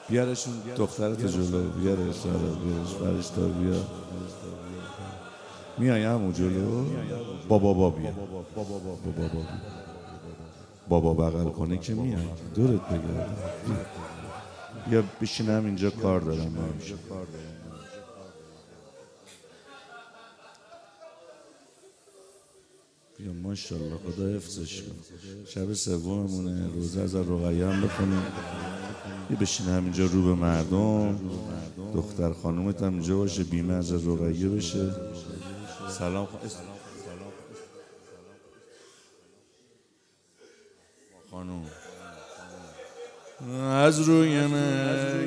بیارشون دخترت جلو، بیارش برش دار بیا. میای همون جلو. بابا بیا. بابا بغل کنه که میای دورت بگردم. بیا بشینم اینجا، کار دارم همیشه. بیا ماشاءالله، خدا حفظش کن. شب سوممونه، روزه از رقیه هم بکنیم. یه بشینه همینجا رو به مردم، دختر خانومت هم اینجا باشه، بیمه از رقیه بشه. سلام خانوم. از روی من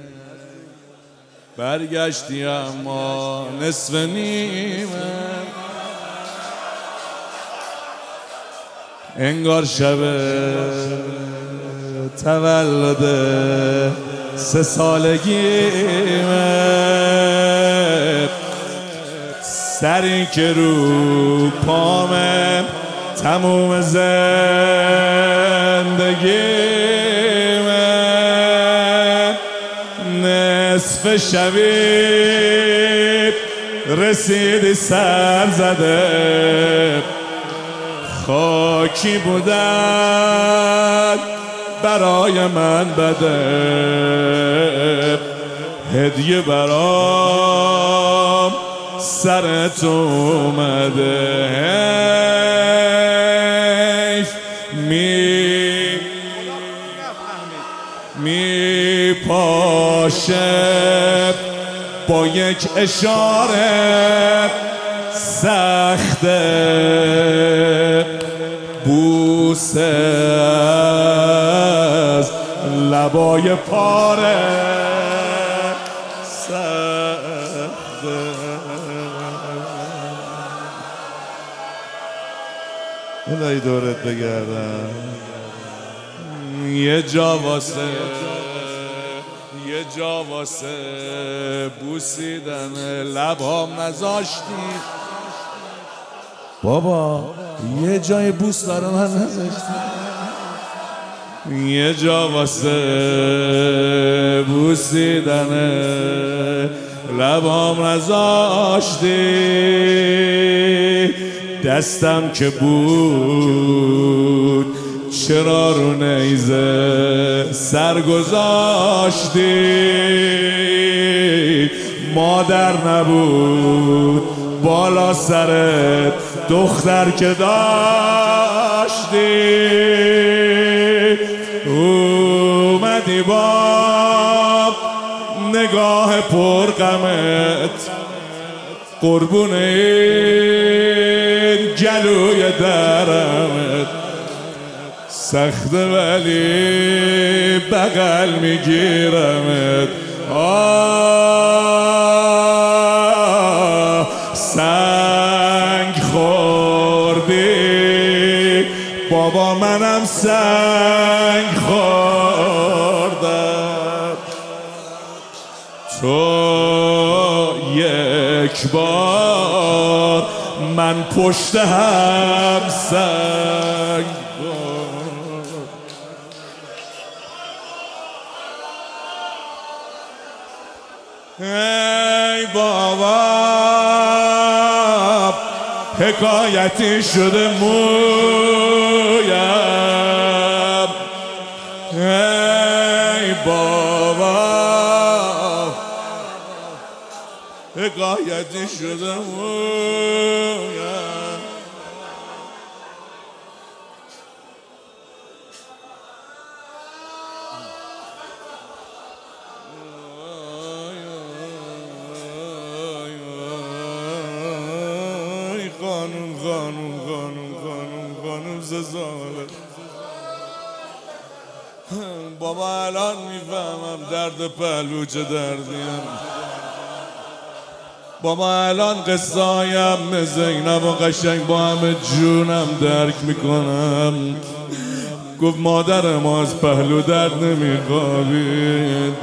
برگشتی اما نصف نیمه، انگار شب تولد 3 سالگیمه، سری که رو پامه تموم زندگیمه، نصف شبی رسیدی سر زده، خاکی بودن برای من بده، هدیه برام سرت اومده، حیف می پاشه با یک اشاره سخته، بوسه از لبای پاره سخته. الهی دورت بگردم. یه جا واسه بوسیدن لبام نذاشتی بابا، یه جای بوس برای من نذاشتی، یه جا واسه بوسیدن لبام نذاشتی، دستم که بود چرا رو نیزه سر گذاشتی، مادر نبود بالا سرت دختر که داشتی، اومدی با نگاه پرغمت قربون این گلوی درمت، سخته ولی بغل میگیرمت، سنگ خوردی بابا، منم سنگ خوردم، تو یک بار من پشت هم سنگ ای بابا، حکایتی شده مویم، ای بابا، حکایتی شده مویم. خانوم ززاله بابا، الان میفهمم درد پهلو چه دردیم بابا، الان قصه هایم زینب و قشنگ با همه جونم درک میکنم. گفت مادر ما از پهلو درد نمیخوابید.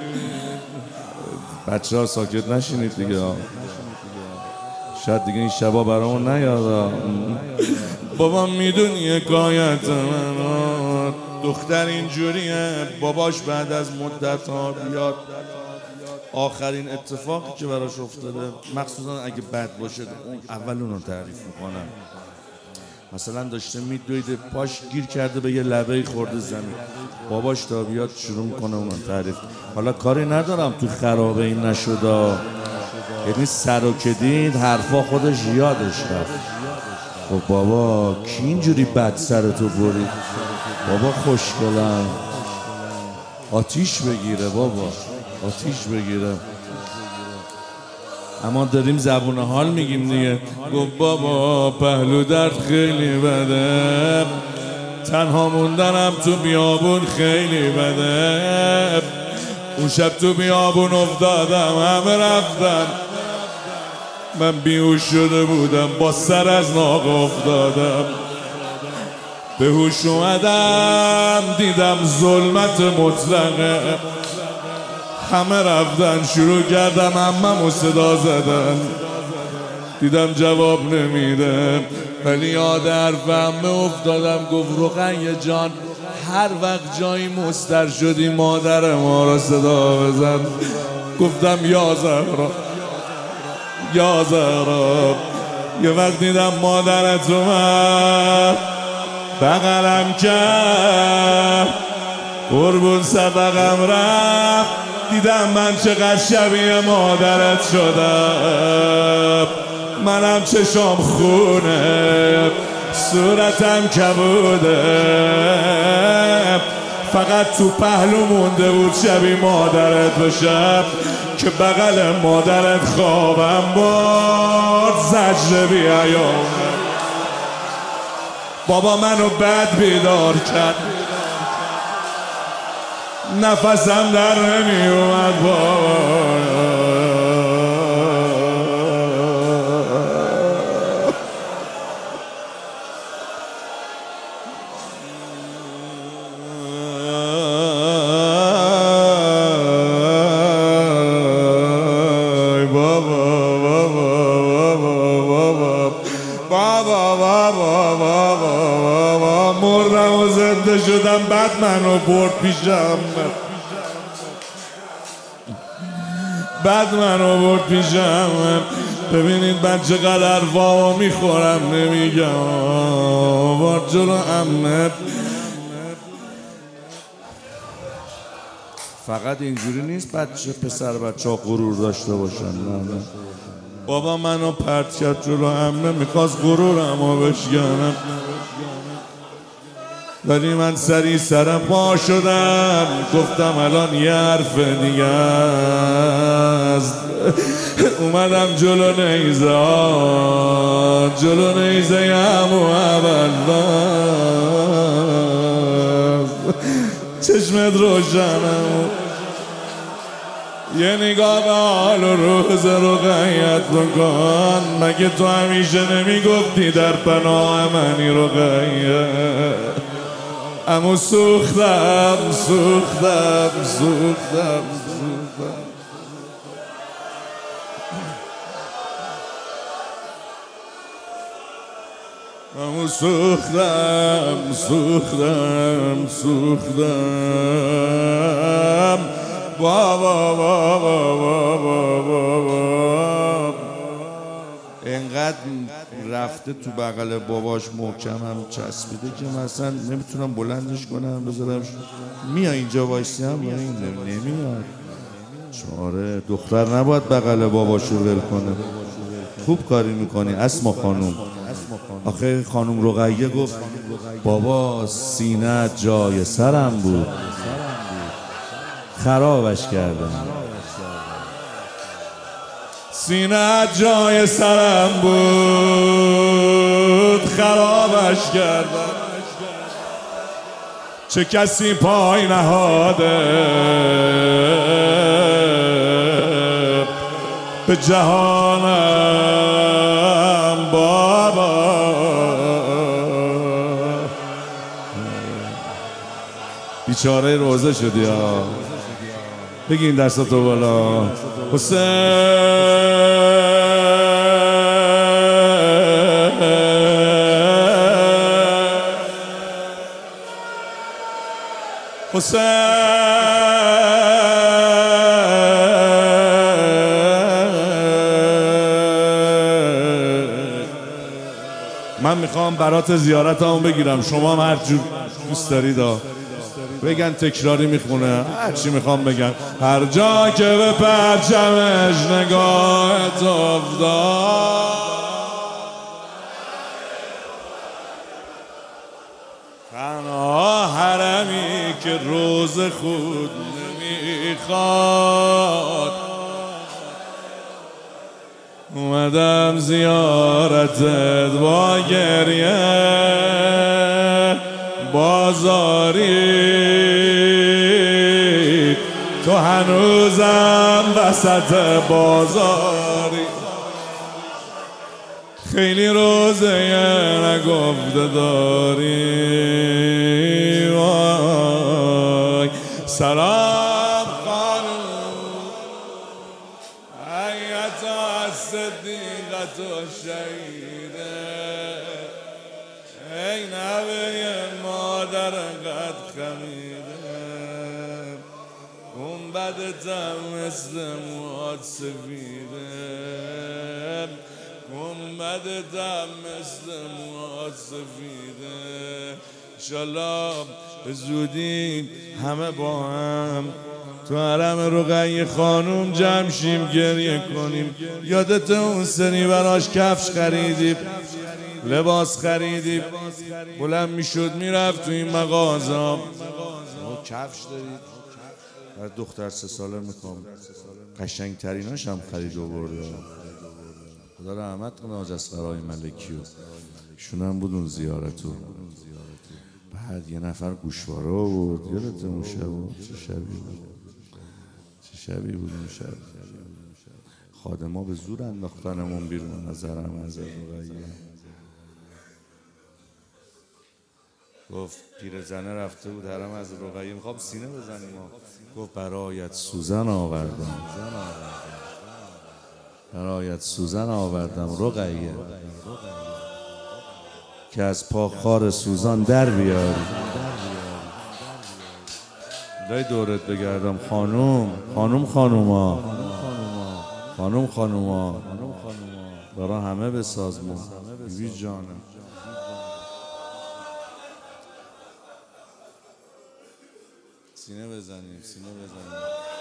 بچه ها ساکت نشینید دیگه، شاید دیگه این شبا برامون نیاد. بابا میدونی حکایت من دختر اینجوریه، باباش بعد از مدت ها بیاد. آخرین اتفاقی که براش افتاده، مخصوصا اگه بد باشه، اول اونو تعریف میکنم. مثلا داشته میدویده، پاش گیر کرده به یه لبه خورده زمین، باباش تا بیاد شروع کنه اونو تعریف. حالا کاری ندارم تو خرابه این نشده، یعنی سر و که دید حرفا خودش یادش رفت. خب بابا کی اینجوری بد سرتو برید؟ بابا خوشگلم، آتیش بگیره بابا، آتیش بگیره. اما داریم زبون حال میگیم دیگه. گفت بابا پهلو درد خیلی بده، تنها موندنم تو بیابون خیلی بده. اون شب تو بیابون افتادم، همه رفتن، من بیهوش شده بودم، با سر از ناق افتادم. به هوش اومدم دیدم ظلمت مطلقه، همه رفتن، شروع کردم عممو صدا زدن، دیدم جواب نمیده، ولی یاد حرف عمه افتادم. گفت رقیه جان هر وقت جایی مستر شدی مادر ما را صدا بزن. گفتم یا زهرا، یا زهرا. یه وقت دیدم مادرت اومد بغلم کرد، قربون صدقم رفت، دیدم من چقدر شبیه مادرت شدم. منم چشام خونه، صورتم کبوده، فقط تو پهلو مونده بود شبیه مادرت بشم، که بغل مادرت خوابم بود زجر بیایام. بابا منو بد بیدار کرد، نفسم در نمی اومد بابا. مردم و زنده شدم، بعد منو برد پیشم، بعد منو برد پیشم. ببینید من چقدر حرفا میخورم نمیگم، بار جلو عمه. فقط اینجوری نیست بچه بچه ها غرور داشته باشن، نه. بابا منو پرت کرد جلو عمه، میخواست غرورمو بشکنم، ولی من سری سرم پا شدم، گفتم الان یه حرف دیگه است. اومدم جلو نیزه، جلو نیزه عمو اول چشمت روشنم، یه نگاه به حال و روز رقیت بکن. مگه تو همیشه نمیگفتی در پناه منی رقیه؟ امو سوختم سوختم سوختم سوختم. امو سوختم سوختم سوختم. بابا بابا بابا بابا. اینقدر رفته تو بغل باباش محکمم چسبیده که مثلا نمیتونم بلندش کنم بذارم. میای اینجا وایسی هم یا این نمیاد. چاره دختر نباید بغل باباشو ول کنه. خوب کاری میکنی اسما خانوم. آخه خانوم رقیه گفت بابا سینه جای سرم بود، خرابش کردم. سینه جای سرم بود، خرابش کردم. چه کسی پای نهاده به جهانم بابا. بیچاره روزه شدی ها. بگین دستاتو بالا. حسین من میخوام برات زیارتمو بگیرم، شما هم هر جور دوست دارید بگن، تکراری میخونه هر چی میخوام بگم. هر جا که به پرچمش نگاهت افتاد، تنها حرمی که روز خود نمیخواد، اومدم زیارتت با گریه بازاری، تو هنوزم وسط بازاری، خیلی روزه نگفته داری. وای سلام خانوم، حیات از صدیقت و شهیده، ای نوه مادر قد خمیده، گنبدتم مثل مواد سفیده، گنبدتم مثل مواد سفیده. انشالله به زودی همه با هم تو حرم رقیه خانوم جمع شیم، گریه کنیم. یادت اون سری براش کفش خریدیم، لباس خریدیم، بلند میشد میرفت تو این مغازه. کفش دارید؟ هر دختر 3 ساله میخوام، قشنگ تریناش هم خرید و برده. خدا رحمت کنه حاج اصغرای ملکیو، ایشون هم بود اون زیارتو. بعد یه نفر گوشواره بود، یادت اون شب؟ چه شبی بود، چه شبی بود اون شب. خادما به زور انداختنمون بیرون از حرم از رقیه. گفت پیرزنه رفته بود حرم از رقیه، میخوام سینه بزنیم. گفت برایت سوزن آوردم، برایت سوزن آوردم رقیه، که از پا خار سوزان در بیاری. دای دورت بگردم خانوم، خانوم خانوما، خانوم خانوما، برای همه بسازمون. بیبی جانم سینه بزنیم، سینه بزنیم.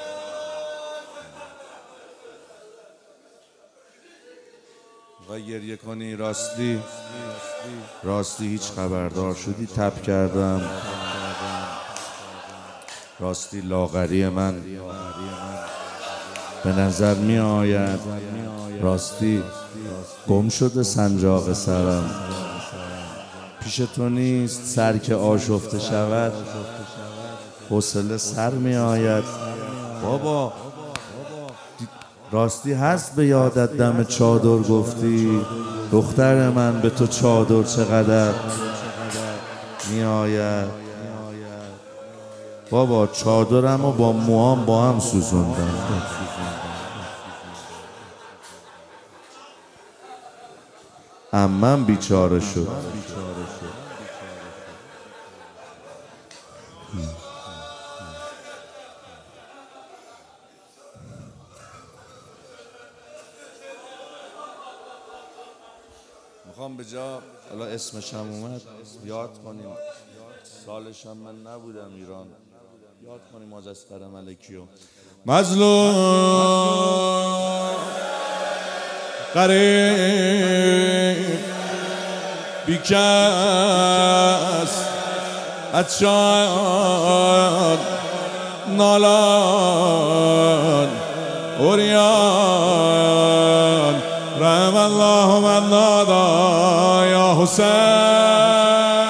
میخوای گریه کنی؟ راستی راستی هیچ خبردار شدی تب کردم؟ راستی لاغری من به نظر می آید، راستی گم شده سنجاق سرم، پیش تو نیست سر که آشفته شود، حوصله سر می آید. بابا راستی هست به یادت دم چادر گفتی؟ دختر من به تو چادر چقدر می آید؟ بابا چادرم و با موام با هم سوزوندم. عمم بیچاره شد. میخوام به جا حالا اسمش هم اومد یاد کنیم، سالش هم من نبودم ایران، یاد کنیم حاج اصغر ملکیو. مظلوم غریب بیکس عطشان نالان عریان، رحم الله من نادا یا حسین.